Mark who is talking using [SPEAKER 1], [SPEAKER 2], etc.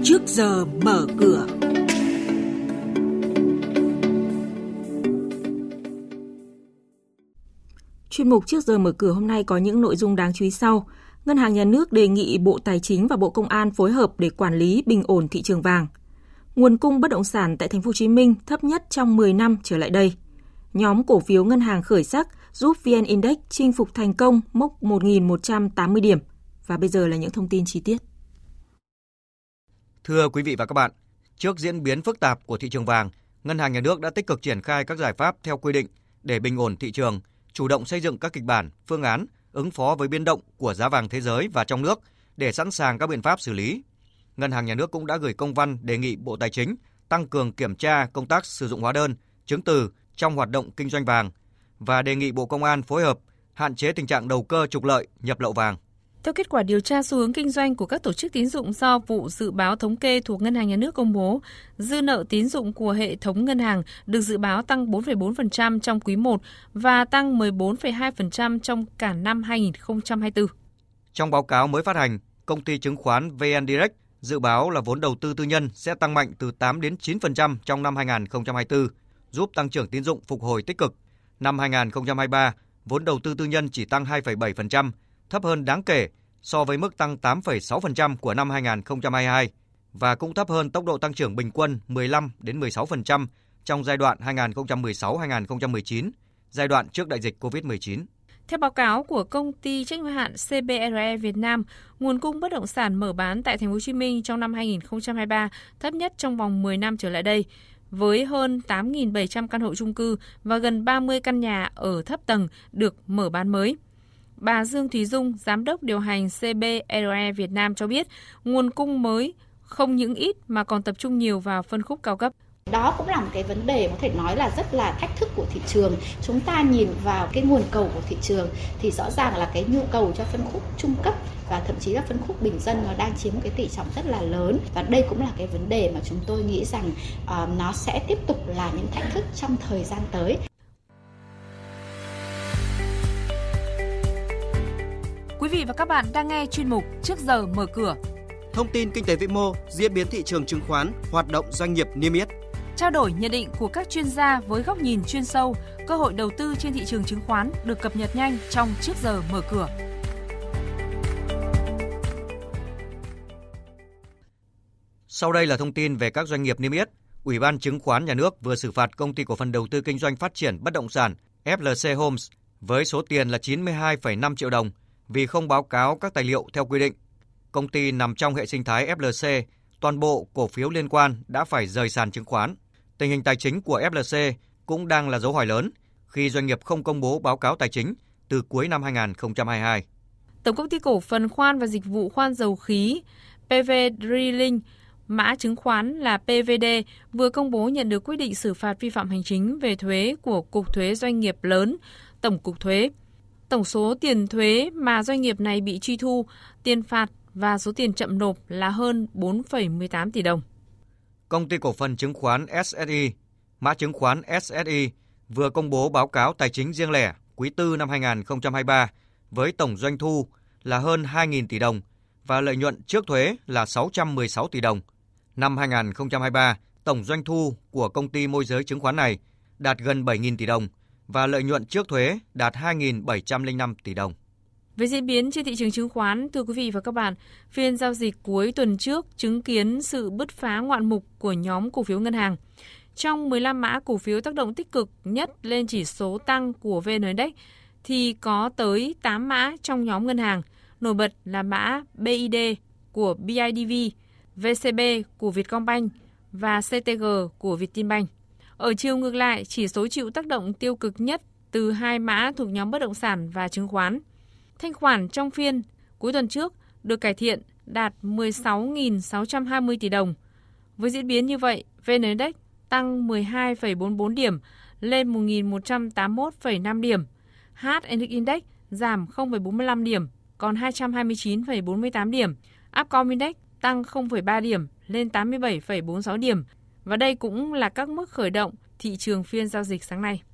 [SPEAKER 1] Trước giờ mở cửa. Chuyên mục Trước giờ mở cửa hôm nay có những nội dung đáng chú ý sau. Ngân hàng Nhà nước đề nghị Bộ Tài chính và Bộ Công an phối hợp để quản lý bình ổn thị trường vàng. Nguồn cung bất động sản tại Thành phố Hồ Chí Minh thấp nhất trong 10 năm trở lại đây. Nhóm cổ phiếu ngân hàng khởi sắc giúp VN Index chinh phục thành công mốc 1.180 điểm. Và bây giờ là những thông tin chi tiết.
[SPEAKER 2] Thưa quý vị và các bạn, trước diễn biến phức tạp của thị trường vàng, Ngân hàng Nhà nước đã tích cực triển khai các giải pháp theo quy định để bình ổn thị trường, chủ động xây dựng các kịch bản, phương án ứng phó với biến động của giá vàng thế giới và trong nước để sẵn sàng các biện pháp xử lý. Ngân hàng Nhà nước cũng đã gửi công văn đề nghị Bộ Tài chính tăng cường kiểm tra công tác sử dụng hóa đơn, chứng từ trong hoạt động kinh doanh vàng và đề nghị Bộ Công an phối hợp hạn chế tình trạng đầu cơ trục lợi, nhập lậu vàng.
[SPEAKER 3] Theo kết quả điều tra xu hướng kinh doanh của các tổ chức tín dụng do vụ dự báo thống kê thuộc Ngân hàng Nhà nước công bố, dư nợ tín dụng của hệ thống ngân hàng được dự báo tăng 4,4% trong quý 1 và tăng 14,2% trong cả năm 2024. Trong
[SPEAKER 2] báo cáo mới phát hành, công ty chứng khoán VN Direct dự báo là vốn đầu tư tư nhân sẽ tăng mạnh từ 8 đến 9% trong năm 2024, giúp tăng trưởng tín dụng phục hồi tích cực. Năm 2023, vốn đầu tư tư nhân chỉ tăng 2,7%, thấp hơn đáng kể so với mức tăng 8,6% của năm 2022 và cũng thấp hơn tốc độ tăng trưởng bình quân 15 đến 16% trong giai đoạn 2016-2019, giai đoạn trước đại dịch COVID-19.
[SPEAKER 3] Theo báo cáo của công ty trách nhiệm hữu hạn CBRE Việt Nam, nguồn cung bất động sản mở bán tại Thành phố Hồ Chí Minh trong năm 2023 thấp nhất trong vòng 10 năm trở lại đây, với hơn 8.700 căn hộ chung cư và gần 30 căn nhà ở thấp tầng được mở bán mới. Bà Dương Thúy Dung, Giám đốc điều hành CBRE Việt Nam cho biết, nguồn cung mới không những ít mà còn tập trung nhiều vào phân khúc cao cấp.
[SPEAKER 4] Đó cũng là một cái vấn đề có thể nói là rất là thách thức của thị trường. Chúng ta nhìn vào cái nguồn cầu của thị trường thì rõ ràng là cái nhu cầu cho phân khúc trung cấp và thậm chí là phân khúc bình dân nó đang chiếm một cái tỷ trọng rất là lớn. Và đây cũng là cái vấn đề mà chúng tôi nghĩ rằng nó sẽ tiếp tục là những thách thức trong thời gian tới.
[SPEAKER 3] Quý vị và các bạn đang nghe chuyên mục Trước giờ mở cửa.
[SPEAKER 5] Thông tin kinh tế vĩ mô, diễn biến thị trường chứng khoán, hoạt động doanh nghiệp niêm yết.
[SPEAKER 3] Trao đổi nhận định của các chuyên gia với góc nhìn chuyên sâu, cơ hội đầu tư trên thị trường chứng khoán được cập nhật nhanh trong Trước giờ mở cửa.
[SPEAKER 2] Sau đây là thông tin về các doanh nghiệp niêm yết. Ủy ban Chứng khoán Nhà nước vừa xử phạt Công ty Cổ phần Đầu tư Kinh doanh Phát triển Bất động sản FLC Homes với số tiền là 92,5 triệu đồng vì không báo cáo các tài liệu theo quy định. Công ty nằm trong hệ sinh thái FLC, toàn bộ cổ phiếu liên quan đã phải rời sàn chứng khoán. Tình hình tài chính của FLC cũng đang là dấu hỏi lớn khi doanh nghiệp không công bố báo cáo tài chính từ cuối năm 2022.
[SPEAKER 3] Tổng công ty cổ phần khoan và dịch vụ khoan dầu khí PV Drilling, mã chứng khoán là PVD, vừa công bố nhận được quyết định xử phạt vi phạm hành chính về thuế của Cục Thuế Doanh nghiệp lớn, Tổng cục Thuế. Tổng số tiền thuế mà doanh nghiệp này bị truy thu, tiền phạt và số tiền chậm nộp là hơn 4,18 tỷ đồng.
[SPEAKER 2] Công ty cổ phần chứng khoán SSI, mã chứng khoán SSI, vừa công bố báo cáo tài chính riêng lẻ quý 4 năm 2023 với tổng doanh thu là hơn 2.000 tỷ đồng và lợi nhuận trước thuế là 616 tỷ đồng. Năm 2023, tổng doanh thu của công ty môi giới chứng khoán này đạt gần 7.000 tỷ đồng và lợi nhuận trước thuế đạt 2.705 tỷ đồng.
[SPEAKER 3] Về diễn biến trên thị trường chứng khoán, thưa quý vị và các bạn, phiên giao dịch cuối tuần trước chứng kiến sự bứt phá ngoạn mục của nhóm cổ phiếu ngân hàng. Trong 15 mã cổ phiếu tác động tích cực nhất lên chỉ số tăng của VN Index thì có tới 8 mã trong nhóm ngân hàng. Nổi bật là mã BID của BIDV, VCB của Vietcombank và CTG của Vietinbank. Ở chiều ngược lại, chỉ số chịu tác động tiêu cực nhất từ hai mã thuộc nhóm bất động sản và chứng khoán. Thanh khoản trong phiên cuối tuần trước được cải thiện đạt 16.620 tỷ đồng. Với diễn biến như vậy, VN Index tăng 12,44 điểm lên 1.181,5 điểm. HNX Index giảm 0,45 điểm còn 229,48 điểm. Upcom Index tăng 0,3 điểm lên 87,46 điểm. Và đây cũng là các mức khởi động thị trường phiên giao dịch sáng nay.